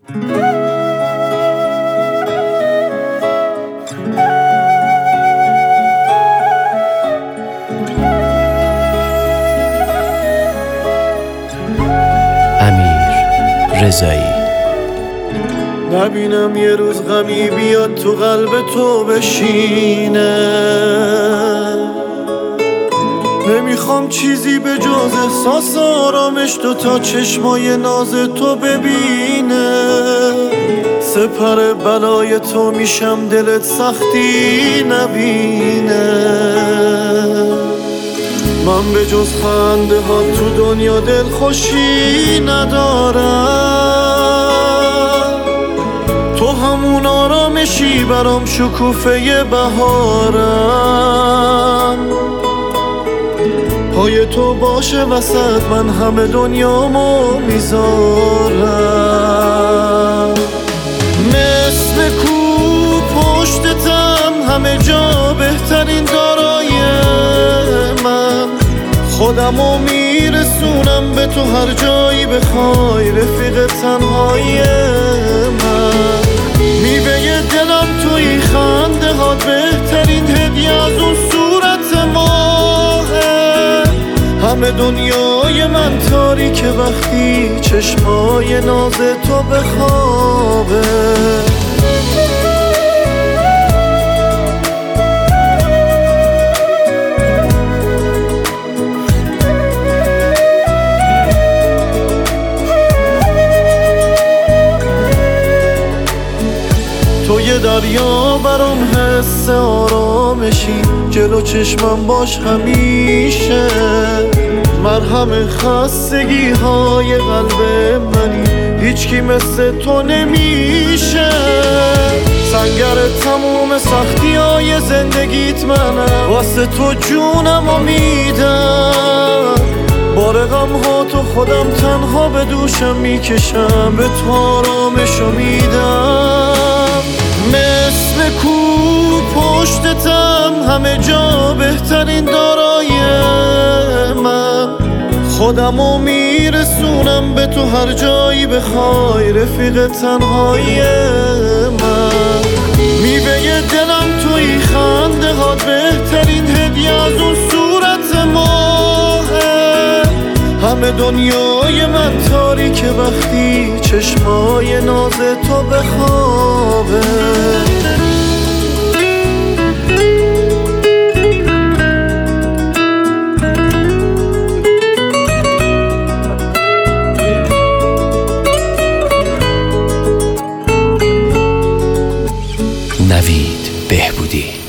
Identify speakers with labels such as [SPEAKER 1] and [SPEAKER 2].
[SPEAKER 1] امیر رضایی.
[SPEAKER 2] نبینم یه روز غمی بیاد تو قلب تو بشینه، نمیخوام چیزی به جز احساس آرامش دوتا چشمای ناز تو ببینه. سپر بلای تو میشم دلت سختی نبینه. من به جز خنده ها تو دنیا دل خوشی ندارم، تو همون آرامشی برام شکوفه بهارم. پای تو باشه وسط من همه دنیامو میذارم. مثل کو پشتتم همه جا بهترین دارای من، خودمو میرسونم به تو هر جایی بخوای رفیق تنهای من. میوه دلم توی خنده ها بهترین هدیه از اون صورت ماهه. همه دنیای من تاریکه وقتی چشمای ناز تو بخوابه. تو یه دریا برام حس آرامشی، جلو چشمم باش همیشه. مرهم خستگی های قلب منی، هیچکی مثل تو نمیشه. سنگر تموم سختی های زندگیت منم، واسه تو جونم و میدم. بار غم ها تو خودم تنها به دوشم میکشم، به تو آرامشو میدم. مثل کو پشتتم همه جا بهترین دارای من، خودمو میرسونم به تو هر جایی بخوای رفیق تنهای من. میوه دلم توی خنده ها بهترین هدیه از اون صورت ماهه. همه دنیای من تاریکه وقتی چشمای ناز تو بخوابه.
[SPEAKER 1] نوید بهبودی.